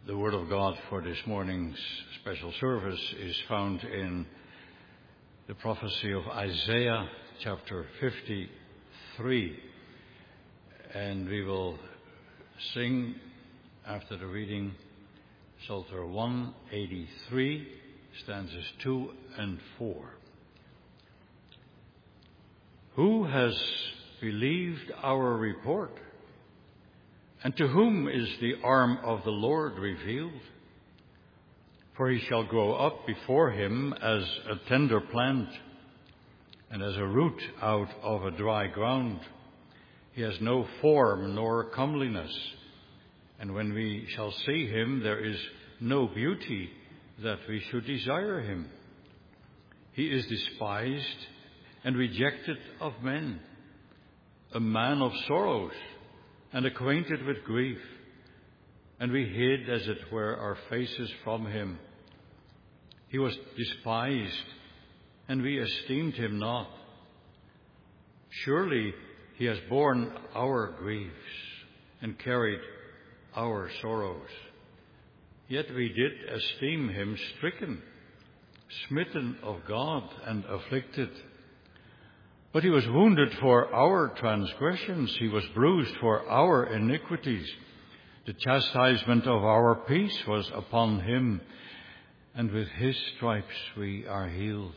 The Word of God for this morning's special service is found in the prophecy of Isaiah chapter 53. And we will sing after the reading Psalter 183, stanzas 2 and 4. Who has believed our report? And to whom is the arm of the Lord revealed? For he shall grow up before him as a tender plant, and as a root out of a dry ground. He has no form nor comeliness, and when we shall see him, there is no beauty that we should desire him. He is despised and rejected of men, a man of sorrows, and acquainted with grief, and we hid, as it were, our faces from him. He was despised, and we esteemed him not. Surely he has borne our griefs and carried our sorrows. Yet we did esteem him stricken, smitten of God, and afflicted. But he was wounded for our transgressions, he was bruised for our iniquities. The chastisement of our peace was upon him, and with his stripes we are healed.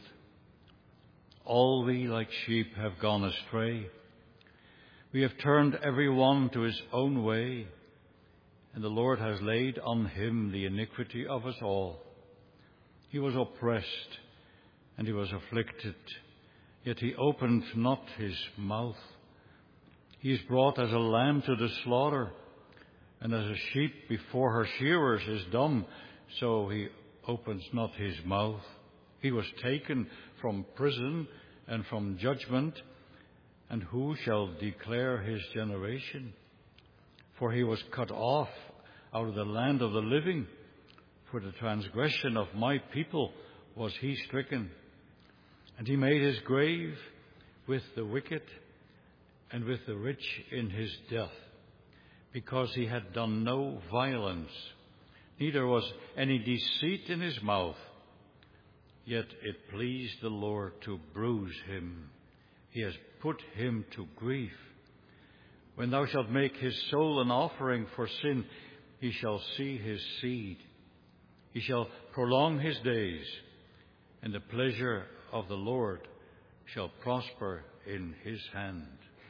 All we like sheep have gone astray. We have turned every one to his own way, and the Lord has laid on him the iniquity of us all. He was oppressed, and he was afflicted, yet he opened not his mouth. He is brought as a lamb to the slaughter, and as a sheep before her shearers is dumb, so he opens not his mouth. He was taken from prison and from judgment, and who shall declare his generation? For he was cut off out of the land of the living. For the transgression of my people was he stricken. And he made his grave with the wicked and with the rich in his death, because he had done no violence, neither was any deceit in his mouth. Yet it pleased the Lord to bruise him. He has put him to grief. When thou shalt make his soul an offering for sin, he shall see his seed. He shall prolong his days, and the pleasure of the Lord shall prosper in his hand.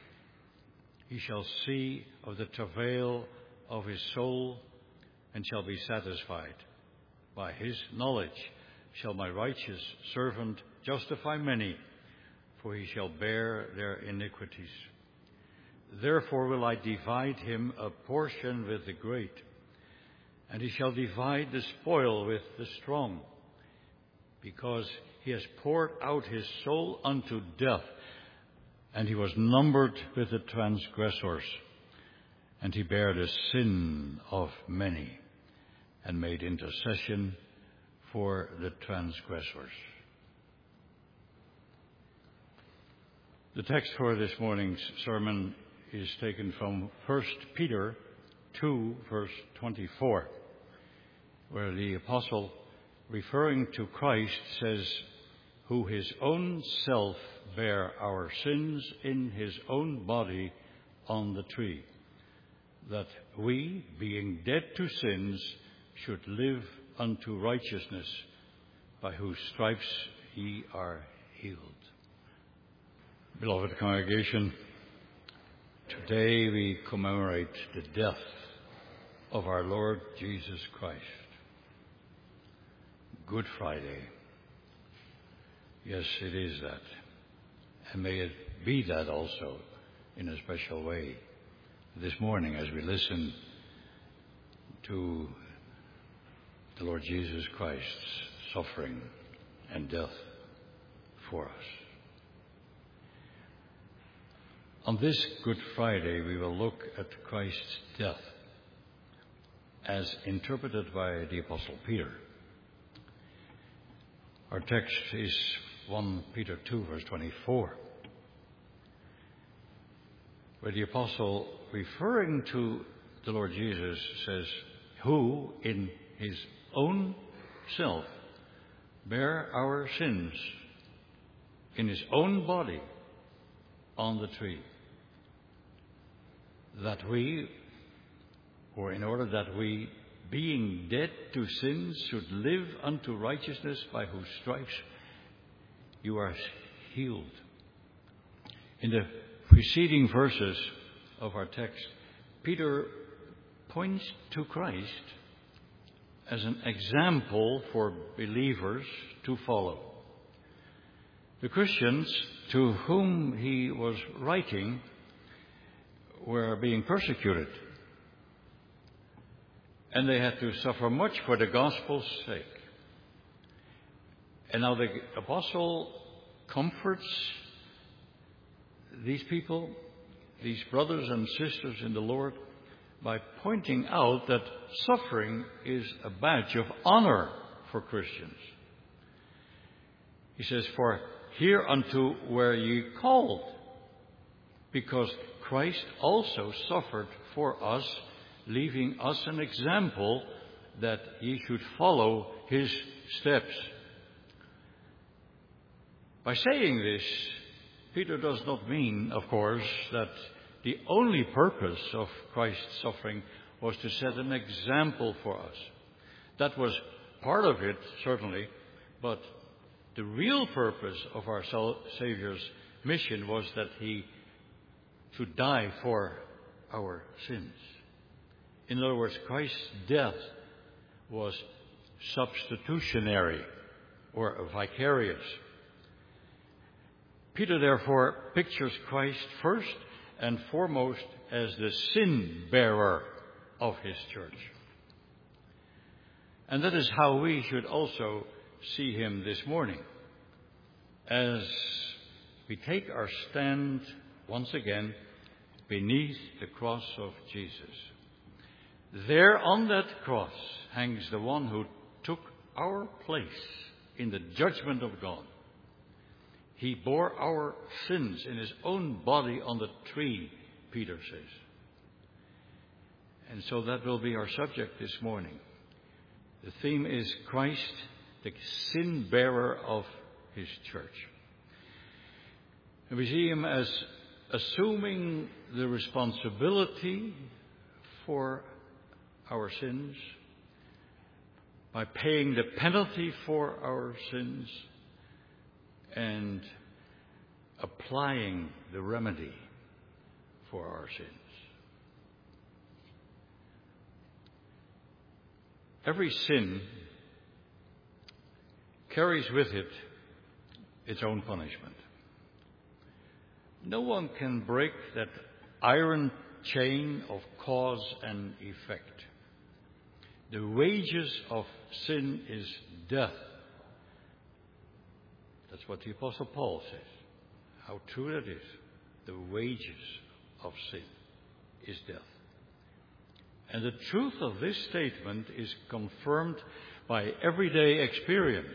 He shall see of the travail of his soul, and shall be satisfied. By his knowledge shall my righteous servant justify many, for he shall bear their iniquities. Therefore will I divide him a portion with the great, and he shall divide the spoil with the strong, because he has poured out his soul unto death, and he was numbered with the transgressors, and he bare the sin of many, and made intercession for the transgressors. The text for this morning's sermon is taken from 1 Peter 2, verse 24, where the apostle, referring to Christ, says, who his own self bare our sins in his own body on the tree, that we, being dead to sins, should live unto righteousness, by whose stripes ye are healed. Beloved congregation, today we commemorate the death of our Lord Jesus Christ. Good Friday. Yes, it is that. And may it be that also in a special way this morning as we listen to the Lord Jesus Christ's suffering and death for us. On this Good Friday, we will look at Christ's death as interpreted by the Apostle Peter. Our text is 1 Peter 2, verse 24, where the Apostle, referring to the Lord Jesus, says, who in his own self bare our sins in his own body on the tree, that we, or in order that we, being dead to sins, should live unto righteousness, by whose stripes you are healed. In the preceding verses of our text, Peter points to Christ as an example for believers to follow. The Christians to whom he was writing were being persecuted, and they had to suffer much for the gospel's sake. And now the apostle comforts these people, these brothers and sisters in the Lord, by pointing out that suffering is a badge of honor for Christians. He says, "For hereunto were ye called, because Christ also suffered for us, leaving us an example that ye should follow his steps." By saying this, Peter does not mean, of course, that the only purpose of Christ's suffering was to set an example for us. That was part of it, certainly, but the real purpose of our Savior's mission was that he should die for our sins. In other words, Christ's death was substitutionary or vicarious. Peter therefore pictures Christ first and foremost as the sin bearer of his church. And that is how we should also see him this morning, as we take our stand once again beneath the cross of Jesus. There on that cross hangs the one who took our place in the judgment of God. He bore our sins in his own body on the tree, Peter says. And so that will be our subject this morning. The theme is Christ, the sin bearer of his church. And we see him as assuming the responsibility for our sins, by paying the penalty for our sins, and applying the remedy for our sins. Every sin carries with it its own punishment. No one can break that iron chain of cause and effect. The wages of sin is death. That's what the Apostle Paul says. How true that is. The wages of sin is death. And the truth of this statement is confirmed by everyday experience.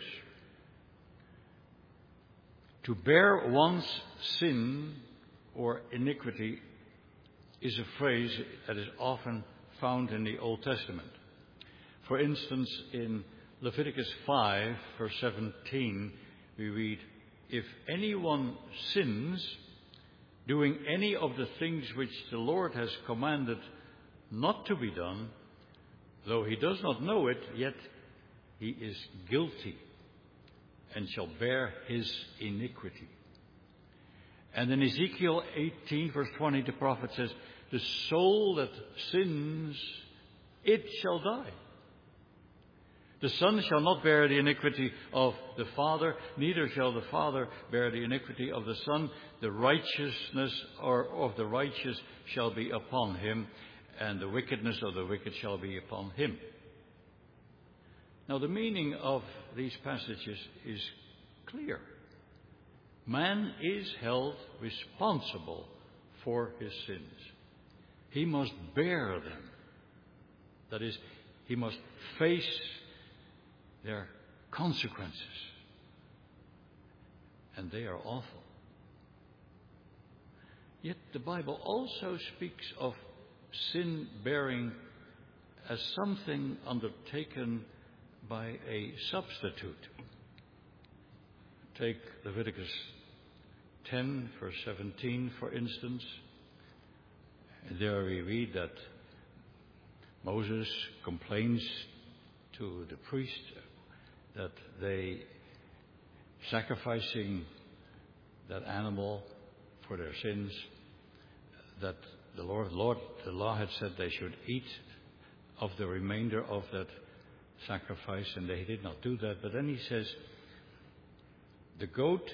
To bear one's sin or iniquity is a phrase that is often found in the Old Testament. For instance, in Leviticus 5, verse 17, we read, "If anyone sins, doing any of the things which the Lord has commanded not to be done, though he does not know it, yet he is guilty and shall bear his iniquity." And in Ezekiel 18, verse 20, the prophet says, "The soul that sins, it shall die. The son shall not bear the iniquity of the father, neither shall the father bear the iniquity of the son. The righteousness of the righteous shall be upon him, and the wickedness of the wicked shall be upon him." Now, the meaning of these passages is clear. Man is held responsible for his sins. He must bear them. That is, he must face their consequences. And they are awful. Yet the Bible also speaks of sin bearing as something undertaken by a substitute. Take Leviticus 10, verse 17, for instance. There we read that Moses complains to the priest that they sacrificing that animal for their sins, that the law had said they should eat of the remainder of that sacrifice, and they did not do that. But then he says, the goat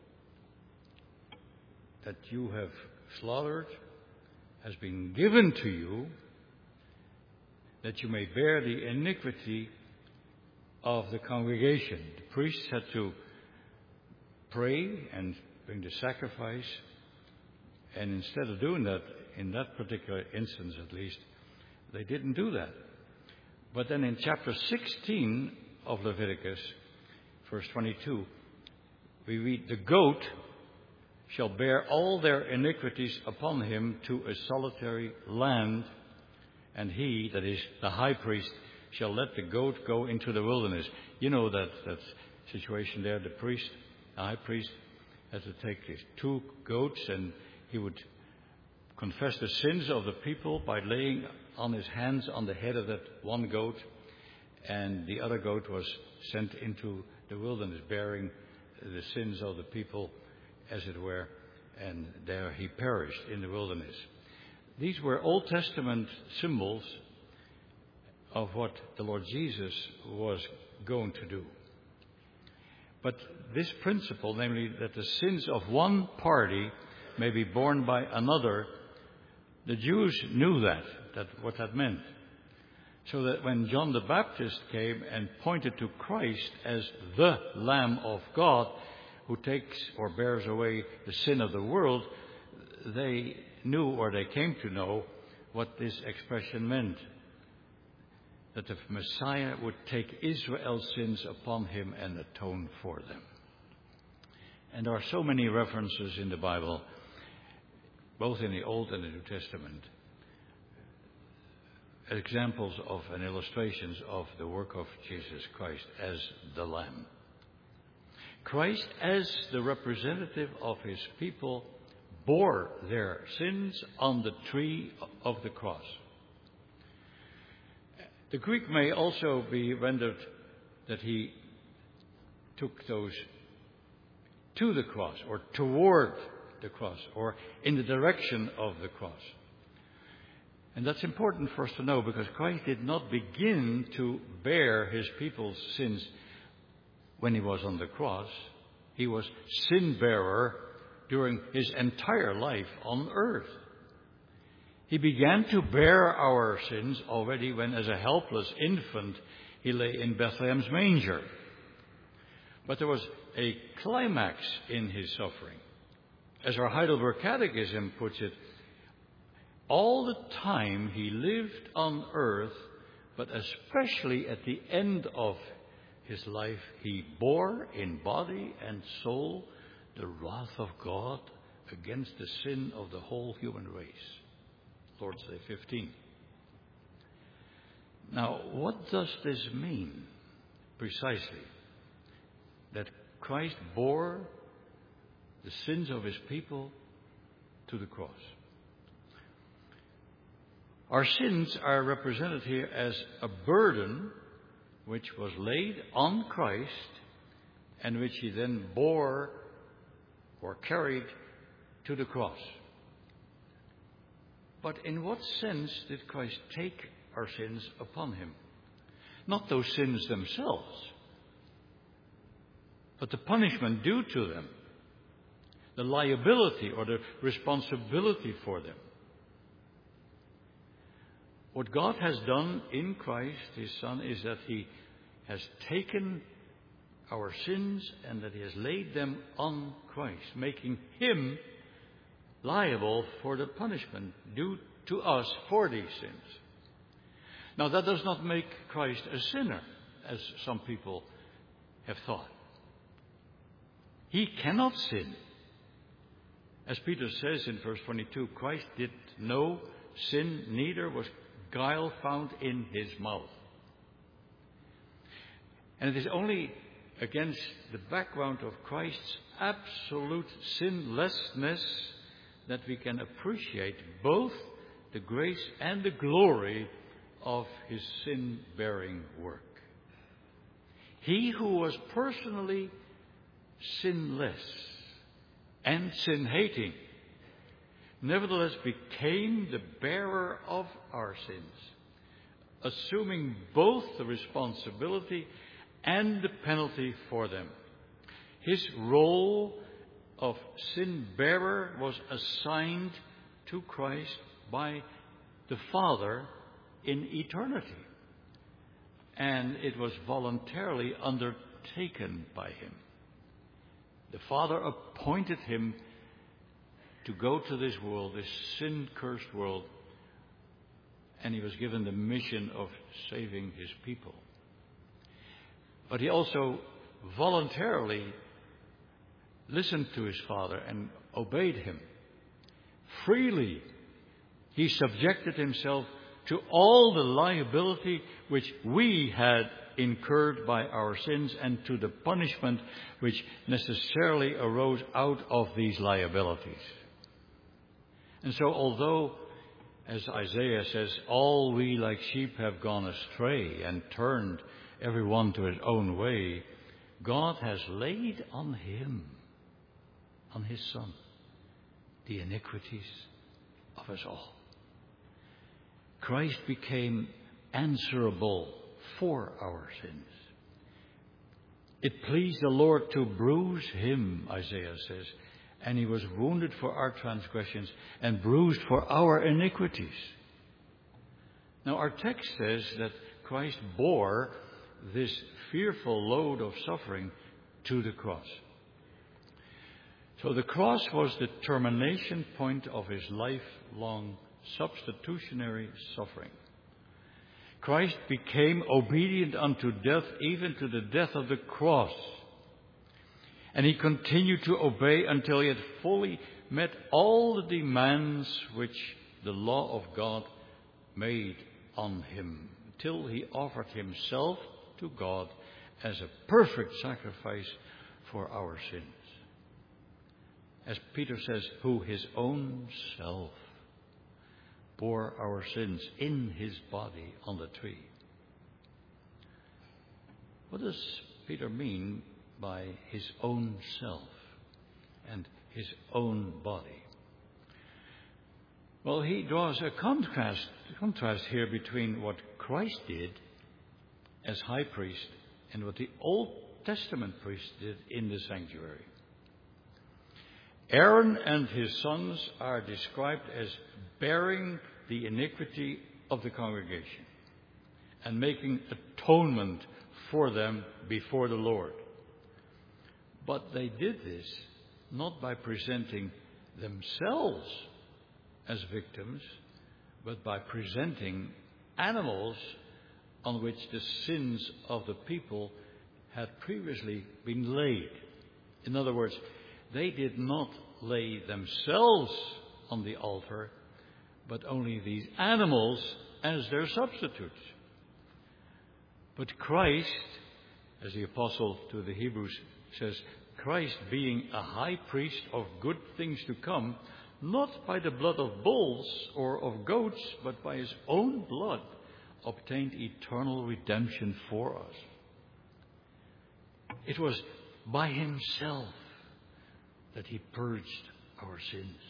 that you have slaughtered has been given to you that you may bear the iniquity of the congregation. The priests had to pray and bring the sacrifice, and instead of doing that, in that particular instance at least, they didn't do that. But then in chapter 16 of Leviticus, verse 22, we read, the goat shall bear all their iniquities upon him to a solitary land, and he, that is the high priest, shall let the goat go into the wilderness. You know that situation there. The priest, the high priest, had to take his 2 goats, and he would confess the sins of the people by laying on his hands on the head of that one goat, and the other goat was sent into the wilderness, bearing the sins of the people, as it were, and there he perished in the wilderness. These were Old Testament symbols of what the Lord Jesus was going to do. But this principle, namely that the sins of one party may be borne by another, the Jews knew that what that meant. So that when John the Baptist came and pointed to Christ as the Lamb of God, who takes or bears away the sin of the world, they knew, or they came to know, what this expression meant. That the Messiah would take Israel's sins upon him and atone for them. And there are so many references in the Bible, both in the Old and the New Testament, examples of and illustrations of the work of Jesus Christ as the Lamb. Christ, as the representative of his people, bore their sins on the tree of the cross. The Greek may also be rendered that he took those to the cross, or toward the cross, or in the direction of the cross. And that's important for us to know, because Christ did not begin to bear his people's sins when he was on the cross. He was sin bearer during his entire life on earth. He began to bear our sins already when, as a helpless infant, he lay in Bethlehem's manger. But there was a climax in his suffering. As our Heidelberg Catechism puts it, all the time he lived on earth, but especially at the end of his life, he bore in body and soul the wrath of God against the sin of the whole human race. Lord's Day 15. Now, what does this mean precisely? That Christ bore the sins of his people to the cross. Our sins are represented here as a burden which was laid on Christ and which he then bore or carried to the cross. But in what sense did Christ take our sins upon him? Not those sins themselves, but the punishment due to them, the liability or the responsibility for them. What God has done in Christ, his Son, is that he has taken our sins and that he has laid them on Christ, making him liable for the punishment due to us for these sins. Now, that does not make Christ a sinner, as some people have thought. He cannot sin. As Peter says in verse 22, Christ did no sin, neither was guile found in his mouth. And it is only against the background of Christ's absolute sinlessness that we can appreciate both the grace and the glory of his sin-bearing work. He who was personally sinless and sin-hating nevertheless became the bearer of our sins, assuming both the responsibility and the penalty for them. His role of sin-bearer was assigned to Christ by the Father in eternity, and it was voluntarily undertaken by him. The Father appointed him to go to this world, this sin-cursed world, and he was given the mission of saving his people. But he also voluntarily listened to his Father and obeyed him. Freely, he subjected himself to all the liability which we had incurred by our sins and to the punishment which necessarily arose out of these liabilities. And so, although, as Isaiah says, all we like sheep have gone astray and turned every one to his own way, God has laid on him, on his Son, the iniquities of us all. Christ became answerable for our sins. It pleased the Lord to bruise him, Isaiah says, and he was wounded for our transgressions and bruised for our iniquities. Now our text says that Christ bore this fearful load of suffering to the cross. So the cross was the termination point of his lifelong substitutionary suffering. Christ became obedient unto death, even to the death of the cross. And he continued to obey until he had fully met all the demands which the law of God made on him, till he offered himself to God as a perfect sacrifice for our sins. As Peter says, who his own self bore our sins in his body on the tree. What does Peter mean by his own self and his own body? Well, he draws a contrast here between what Christ did as high priest and what the Old Testament priest did in the sanctuary. Aaron and his sons are described as bearing the iniquity of the congregation and making atonement for them before the Lord. But they did this not by presenting themselves as victims, but by presenting animals on which the sins of the people had previously been laid. In other words, they did not lay themselves on the altar, but only these animals as their substitutes. But Christ, as the apostle to the Hebrews says, Christ being a high priest of good things to come, not by the blood of bulls or of goats, but by his own blood, obtained eternal redemption for us. It was by himself that he purged our sins.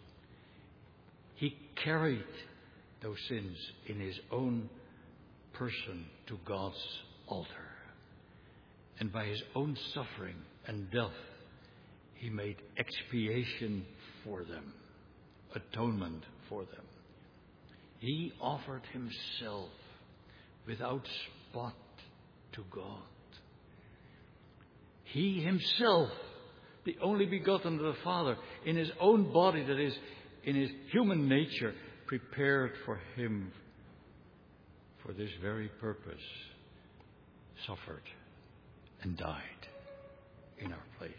He carried those sins in his own person to God's altar. And by his own suffering and death, he made expiation for them, atonement for them. He offered himself without spot to God. He himself, the only begotten of the Father, in his own body, that is, in his human nature, prepared for him for this very purpose, suffered and died in our place.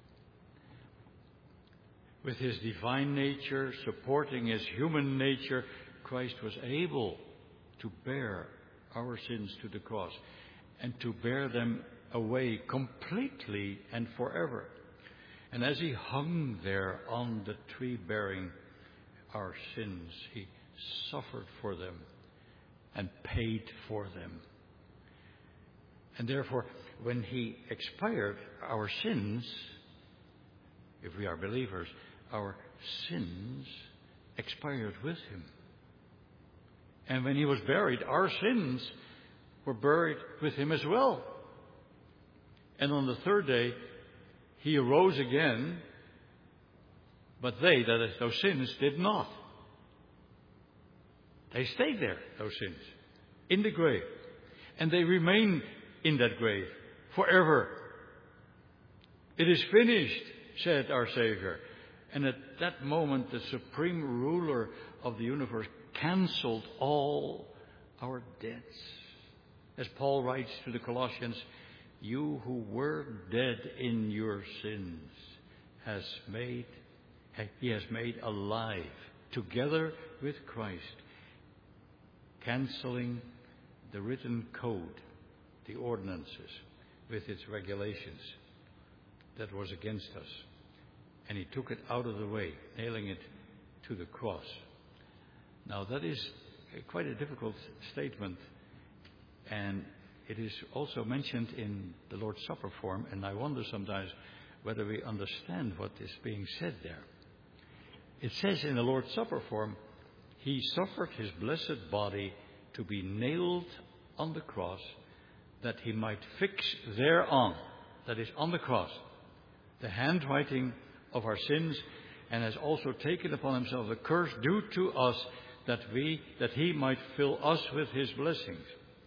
With his divine nature supporting his human nature, Christ was able to bear our sins to the cross and to bear them away completely and forever. And as he hung there on the tree bearing our sins, he suffered for them and paid for them. And therefore, when he expired, our sins, if we are believers, our sins expired with him. And when he was buried, our sins were buried with him as well. And on the third day, he arose again, but they, that is, those sins, did not. They stayed there, those sins, in the grave. And they remain in that grave forever. It is finished, said our Savior. And at that moment, the supreme ruler of the universe cancelled all our debts. As Paul writes to the Colossians, you who were dead in your sins, he has made alive together with Christ, cancelling the written code, the ordinances, with its regulations that was against us. And he took it out of the way, nailing it to the cross. Now that is quite a difficult statement, and it is also mentioned in the Lord's Supper form, and I wonder sometimes whether we understand what is being said there. It says in the Lord's Supper form, he suffered his blessed body to be nailed on the cross, that he might fix thereon, that is on the cross, the handwriting of our sins, and has also taken upon himself the curse due to us, that he might fill us with his blessings.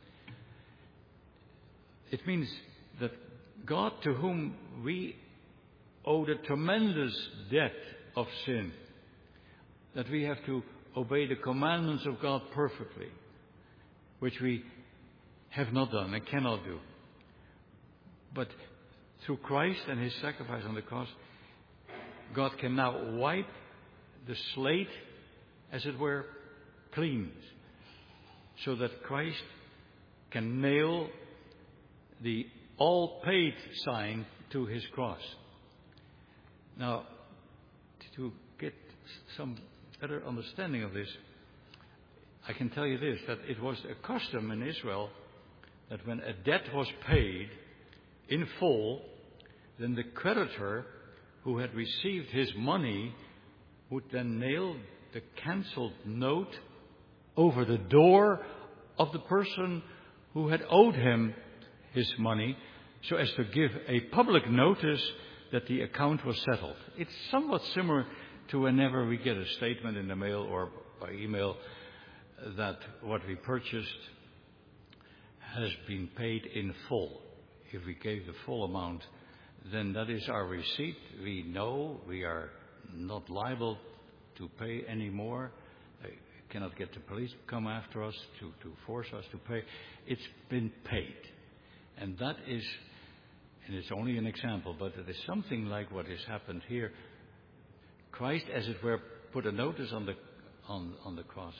It means that God, to whom we owe the tremendous debt of sin, that we have to obey the commandments of God perfectly, which we have not done and cannot do. But through Christ and his sacrifice on the cross, God can now wipe the slate, as it were, clean, so that Christ can nail the all paid sign to his cross. Now, to get some better understanding of this, I can tell you this, that it was a custom in Israel that when a debt was paid in full, then the creditor who had received his money would then nail the cancelled note over the door of the person who had owed him his money, so as to give a public notice that the account was settled. It's somewhat similar to whenever we get a statement in the mail or by email that what we purchased has been paid in full. If we gave the full amount, then that is our receipt. We know we are not liable to pay any more. They cannot get the police to come after us to force us to pay. It's been paid. And that is, and it's only an example, but it is something like what has happened here. Christ, as it were, put a notice on the cross.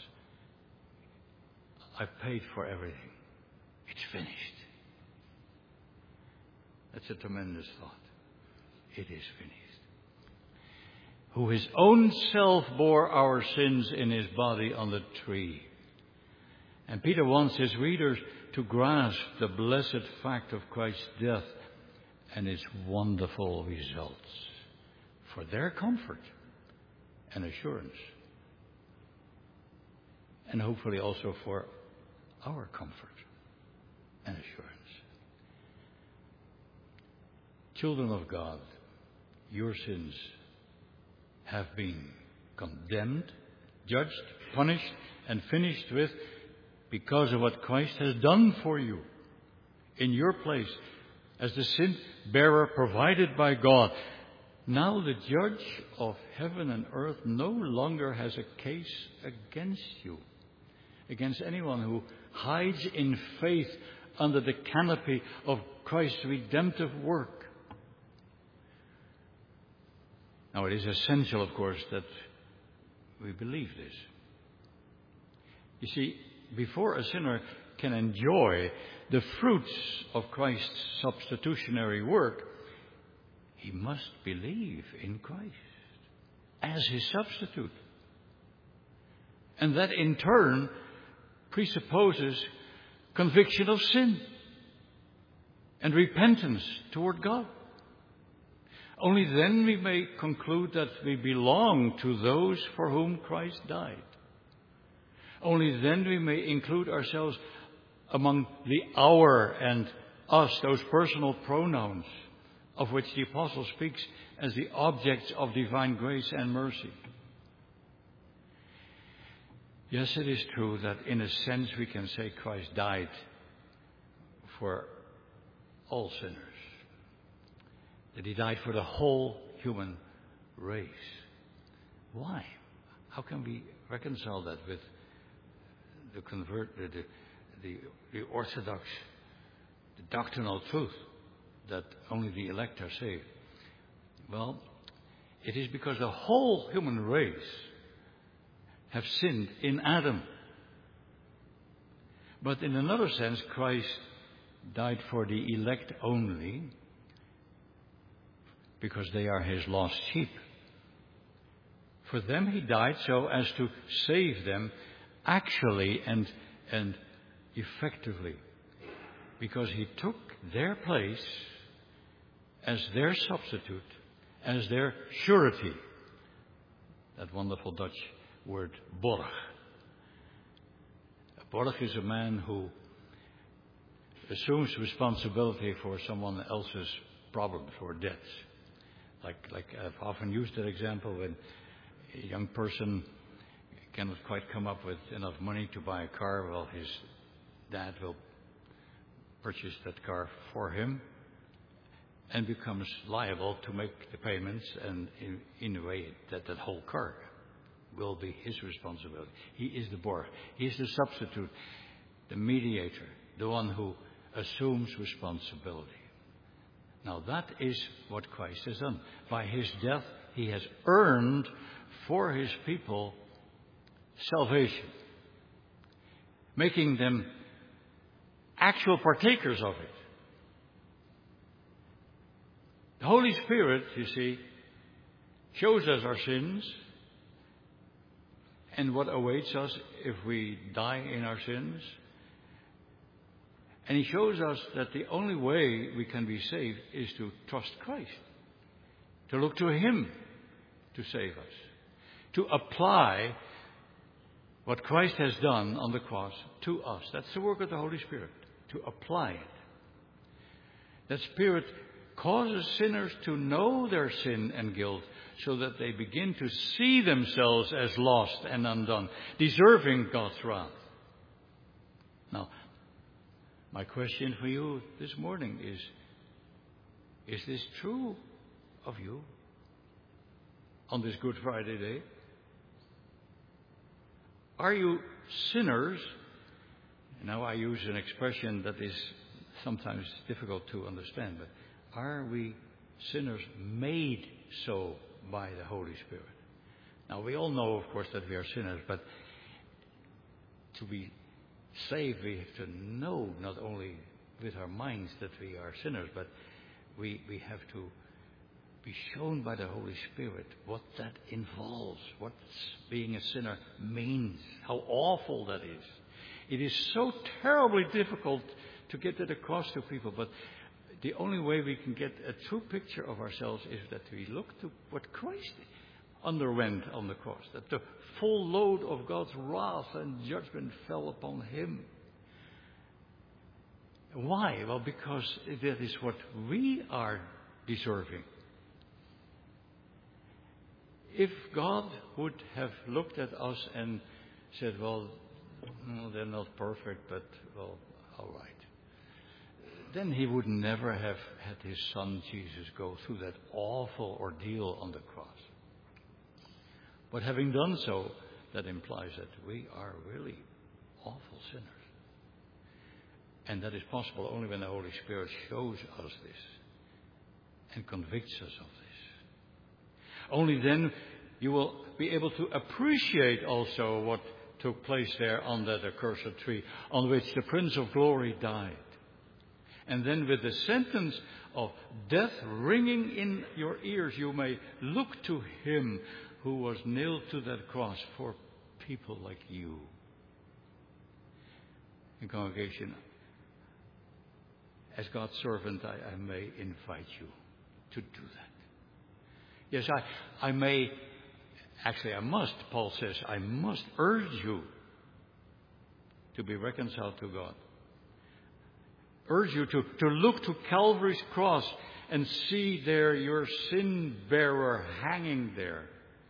I've paid for everything. It's finished. That's a tremendous thought. It is finished. Who his own self bore our sins in his body on the tree. And Peter wants his readers to grasp the blessed fact of Christ's death and its wonderful results for their comfort and assurance, and hopefully also for our comfort and assurance. Children of God, your sins have been condemned, judged, punished, and finished with because of what Christ has done for you in your place as the sin bearer provided by God. Now the judge of heaven and earth no longer has a case against you, against anyone who hides in faith under the canopy of Christ's redemptive work. Now it is essential, of course, that we believe this. You see, before a sinner can enjoy the fruits of Christ's substitutionary work, he must believe in Christ as his substitute. And that in turn presupposes conviction of sin and repentance toward God. Only then we may conclude that we belong to those for whom Christ died. Only then we may include ourselves among the our and us, those personal pronouns of which the Apostle speaks as the objects of divine grace and mercy. Yes, it is true that in a sense we can say Christ died for all sinners. That he died for the whole human race. Why? How can we reconcile that with the orthodox, the doctrinal truth that only the elect are saved? Well, it is because the whole human race have sinned in Adam. But in another sense, Christ died for the elect only, because they are his lost sheep. For them he died so as to save them actually and effectively, because he took their place as their substitute, as their surety. That wonderful Dutch word, borg. A borg is a man who assumes responsibility for someone else's problems or debts. Like I've often used that example when a young person cannot quite come up with enough money to buy a car. Well, his dad will purchase that car for him and becomes liable to make the payments, and in a way that whole car will be his responsibility. He is the borg. He is the substitute, the mediator, the one who assumes responsibility. Now that is what Christ has done. By his death, he has earned for his people salvation, making them actual partakers of it. The Holy Spirit, you see, shows us our sins and what awaits us if we die in our sins. And he shows us that the only way we can be saved is to trust Christ, to look to him to save us, to apply what Christ has done on the cross to us. That's the work of the Holy Spirit, to apply it. That Spirit causes sinners to know their sin and guilt, so that they begin to see themselves as lost and undone, deserving God's wrath. Now, my question for you this morning is this true of you on this Good Friday day? Are you sinners? Now I use an expression that is sometimes difficult to understand, but are we sinners made so by the Holy Spirit? Now we all know, of course, that we are sinners, but to be saved, we have to know not only with our minds that we are sinners, but we have to be shown by the Holy Spirit what that involves, what being a sinner means, how awful that is. It is so terribly difficult to get that across to people, but the only way we can get a true picture of ourselves is that we look to what Christ underwent on the cross, that the full load of God's wrath and judgment fell upon him. Why? Well, because that is what we are deserving. If God would have looked at us and said, well, they're not perfect, but, well, all right, then he would never have had his son Jesus go through that awful ordeal on the cross. But having done so, that implies that we are really awful sinners. And that is possible only when the Holy Spirit shows us this and convicts us of this. Only then you will be able to appreciate also what took place there on that accursed tree, on which the Prince of Glory died. And then with the sentence of death ringing in your ears, you may look to him who was nailed to that cross for people like you. In congregation, as God's servant, I may invite you to do that. Yes, I may, actually I must, Paul says, I must urge you to be reconciled to God. Urge you to look to Calvary's cross and see there your sin bearer hanging there.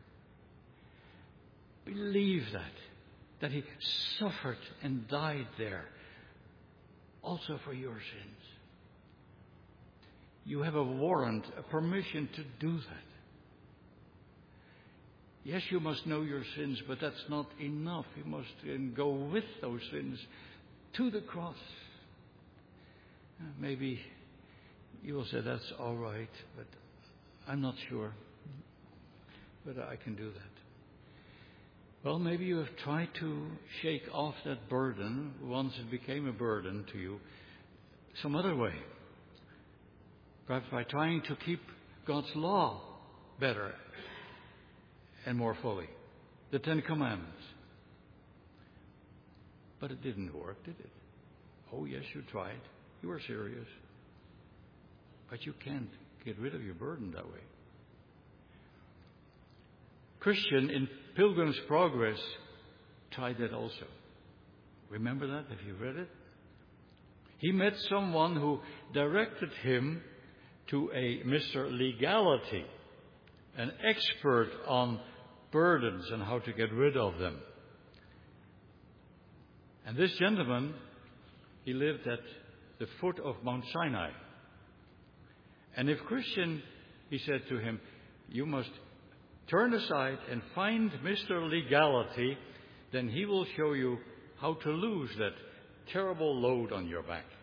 Believe that he suffered and died there also for your sins. You have a warrant, a permission to do that. Yes, you must know your sins, but that's not enough. You must go with those sins to the cross. Maybe you will say, that's all right, but I'm not sure. But I can do that. Well, maybe you have tried to shake off that burden once it became a burden to you some other way. Perhaps by trying to keep God's law better and more fully. The Ten Commandments. But it didn't work, did it? Oh, yes, you tried. You were serious. But you can't get rid of your burden that way. Christian in Pilgrim's Progress tried that also. Remember that? Have you read it? He met someone who directed him to a Mr. Legality, an expert on burdens and how to get rid of them. And this gentleman, he lived at the foot of Mount Sinai. And if Christian, he said to him, you must turn aside and find Mr. Legality, then he will show you how to lose that terrible load on your back.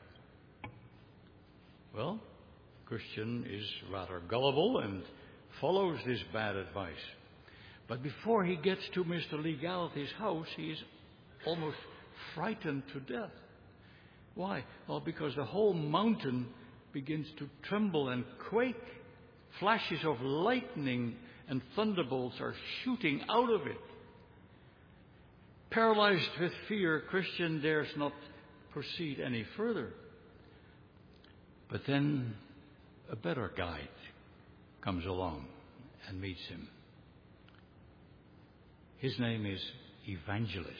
Well, Christian is rather gullible and follows this bad advice. But before he gets to Mr. Legality's house, he is almost frightened to death. Why? Well, because the whole mountain begins to tremble and quake. Flashes of lightning and thunderbolts are shooting out of it. Paralyzed with fear, Christian dares not proceed any further. But then a better guide comes along and meets him. His name is Evangelist.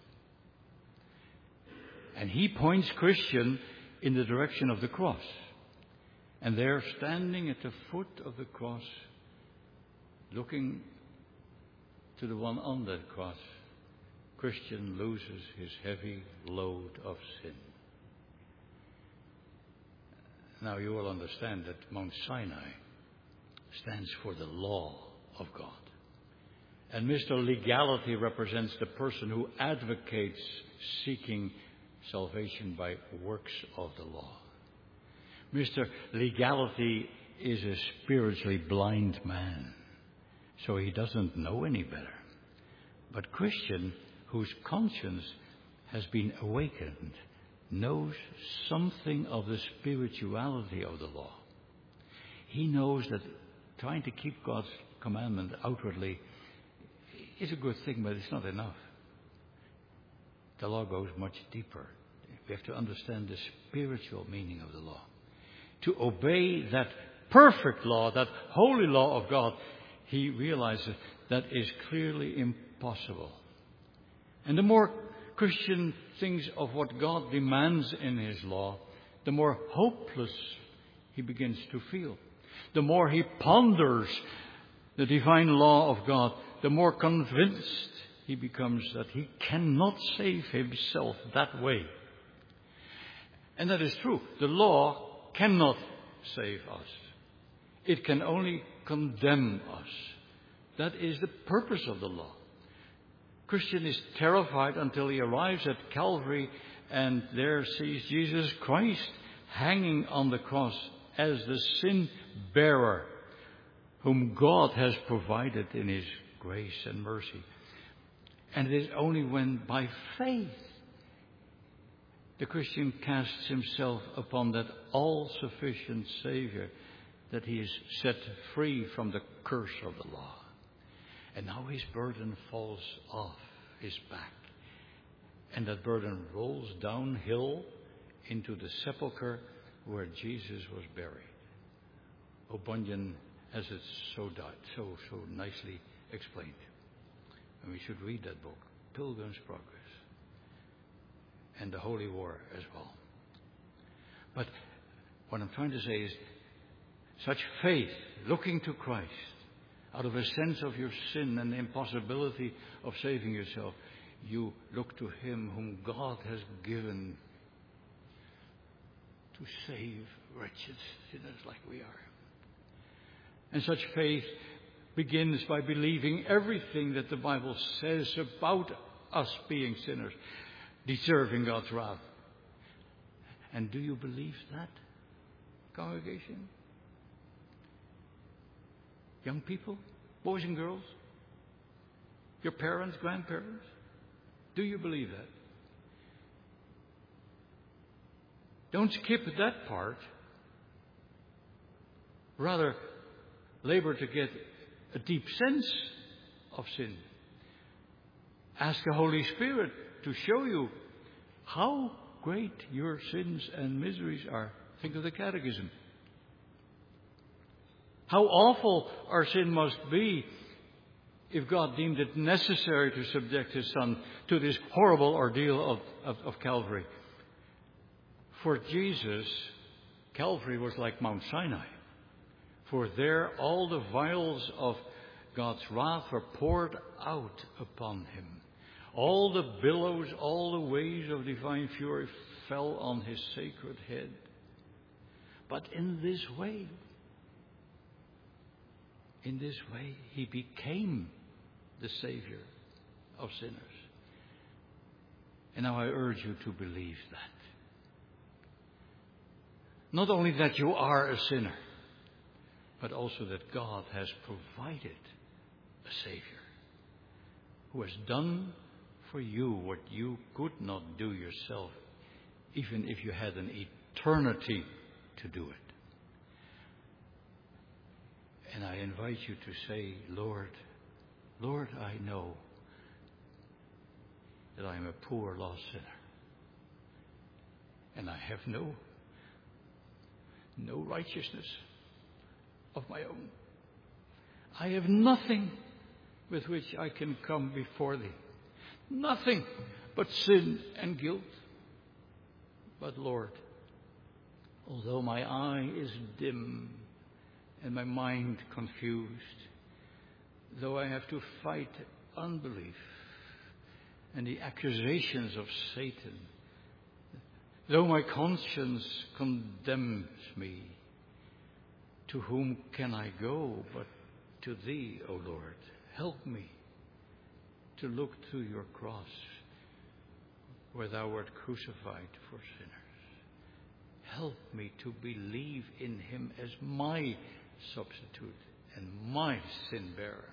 And he points Christian in the direction of the cross. And there, standing at the foot of the cross, looking to the one on that cross, Christian loses his heavy load of sin. Now you will understand that Mount Sinai stands for the law of God. And Mr. Legality represents the person who advocates seeking salvation by works of the law. Mr. Legality is a spiritually blind man, so he doesn't know any better. But Christian, whose conscience has been awakened, knows something of the spirituality of the law. He knows that trying to keep God's commandment outwardly is a good thing, but it's not enough. The law goes much deeper. We have to understand the spiritual meaning of the law. To obey that perfect law, that holy law of God, he realizes that is clearly impossible. And the more Christian thinks of what God demands in his law, the more hopeless he begins to feel. The more he ponders the divine law of God, the more convinced he becomes that he cannot save himself that way. And that is true. The law cannot save us. It can only condemn us. That is the purpose of the law. Christian is terrified until he arrives at Calvary and there sees Jesus Christ hanging on the cross as the sin bearer whom God has provided in his grace and mercy. And it is only when by faith the Christian casts himself upon that all-sufficient Savior that he is set free from the curse of the law. And now his burden falls off his back. And that burden rolls downhill into the sepulchre where Jesus was buried. Bunyan has it so nicely explained. And we should read that book, Pilgrim's Progress, and the Holy War as well. But what I'm trying to say is, such faith, looking to Christ, out of a sense of your sin and the impossibility of saving yourself, you look to Him whom God has given to save wretched sinners like we are. And such faith begins by believing everything that the Bible says about us being sinners, deserving God's wrath. And do you believe that, congregation? Young people, boys and girls, your parents, grandparents, do you believe that? Don't skip that part. Rather, labor to get a deep sense of sin. Ask the Holy Spirit to show you how great your sins and miseries are. Think of the Catechism. How awful our sin must be if God deemed it necessary to subject His Son to this horrible ordeal of Calvary. For Jesus, Calvary was like Mount Sinai. For there all the vials of God's wrath were poured out upon Him. All the billows, all the waves of divine fury fell on His sacred head. But in this way, He became the Savior of sinners. And now I urge you to believe that. Not only that you are a sinner, but also that God has provided a Savior who has done for you what you could not do yourself, even if you had an eternity to do it. And I invite you to say, Lord, I know that I am a poor, lost sinner. And I have no righteousness of my own. I have nothing with which I can come before Thee. Nothing but sin and guilt. But Lord, although my eye is dim and my mind confused, though I have to fight unbelief and the accusations of Satan, though my conscience condemns me, to whom can I go but to Thee, O Lord? Help me to look to Your cross where Thou wert crucified for sinners. Help me to believe in Him as my substitute and my sin bearer.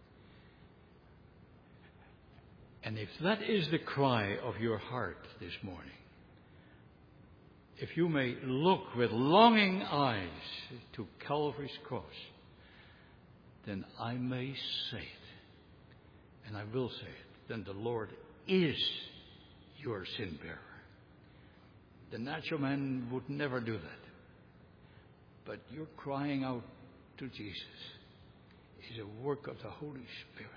And if that is the cry of your heart this morning, if you may look with longing eyes to Calvary's cross, then I may say it, and I will say it, then the Lord is your sin bearer. The natural man would never do that. But your crying out to Jesus is a work of the Holy Spirit.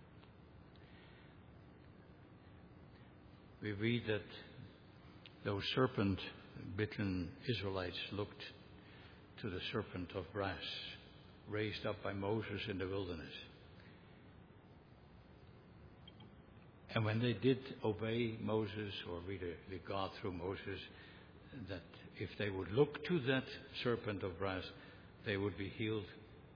We read that those serpent-bitten Israelites looked to the serpent of brass raised up by Moses in the wilderness. And when they did obey Moses, or read the God through Moses, that if they would look to that serpent of brass, they would be healed.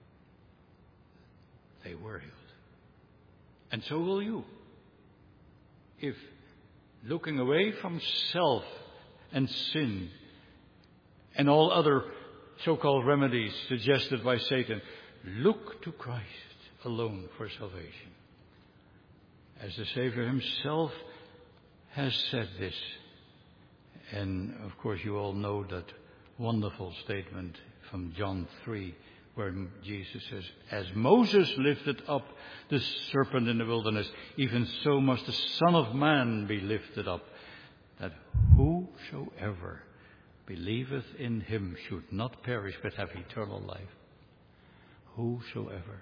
They were healed. And so will you. If looking away from self and sin and all other so-called remedies suggested by Satan, look to Christ alone for salvation. as the Savior himself has said this. And of course you all know that wonderful statement from John 3, where Jesus says, as Moses lifted up the serpent in the wilderness, even so must the Son of Man be lifted up, that whosoever believeth in him should not perish but have eternal life. Whosoever.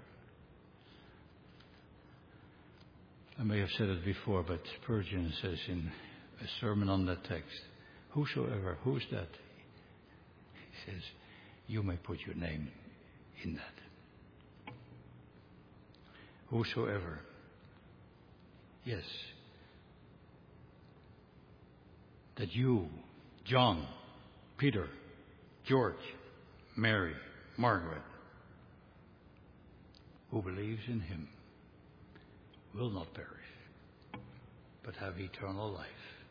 I may have said it before, but Spurgeon says in a sermon on that text, whosoever, who's that? He says, you may put your name in that. Whosoever. Yes. That you, John, Peter, George, Mary, Margaret, who believes in him, will not perish, but have eternal life.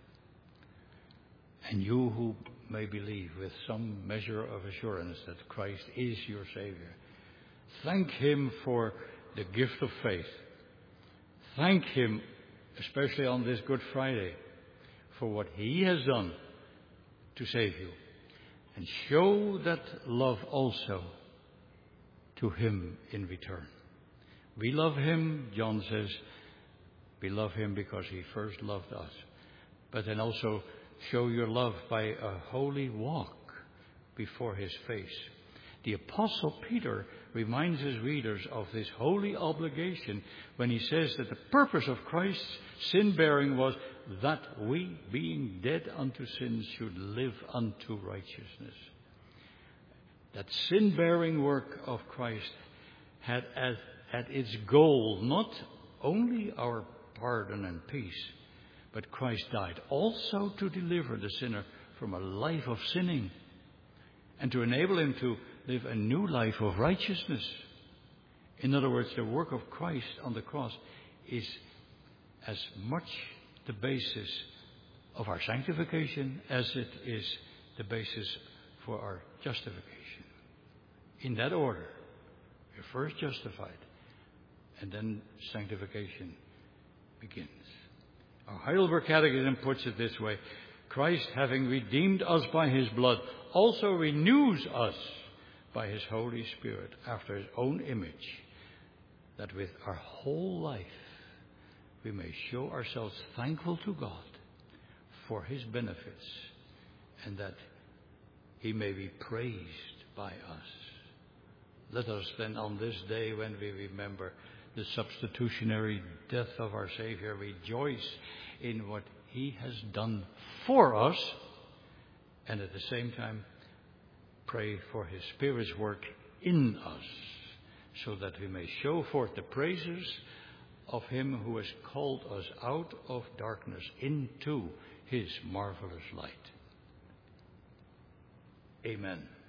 And you who may believe with some measure of assurance that Christ is your Savior, thank him for the gift of faith. Thank him, especially on this Good Friday, for what he has done to save you. And show that love also to him in return. We love him, John says, we love him because he first loved us. But then also show your love by a holy walk before his face. The Apostle Peter reminds his readers of this holy obligation when he says that the purpose of Christ's sin-bearing was that we, being dead unto sins, should live unto righteousness. That sin-bearing work of Christ had at its goal not only our pardon and peace, but Christ died also to deliver the sinner from a life of sinning and to enable him to live a new life of righteousness. In other words, the work of Christ on the cross is as much the basis of our sanctification as it is the basis for our justification. In that order, we're first justified, and then sanctification begins. Our Heidelberg Catechism puts it this way: Christ, having redeemed us by his blood, also renews us by his Holy Spirit after his own image, that with our whole life we may show ourselves thankful to God for his benefits, and that he may be praised by us. Let us then on this day, when we remember the substitutionary death of our Savior, rejoice in what he has done for us, and at the same time pray for his Spirit's work in us, so that we may show forth the praises of him who has called us out of darkness into his marvelous light. Amen.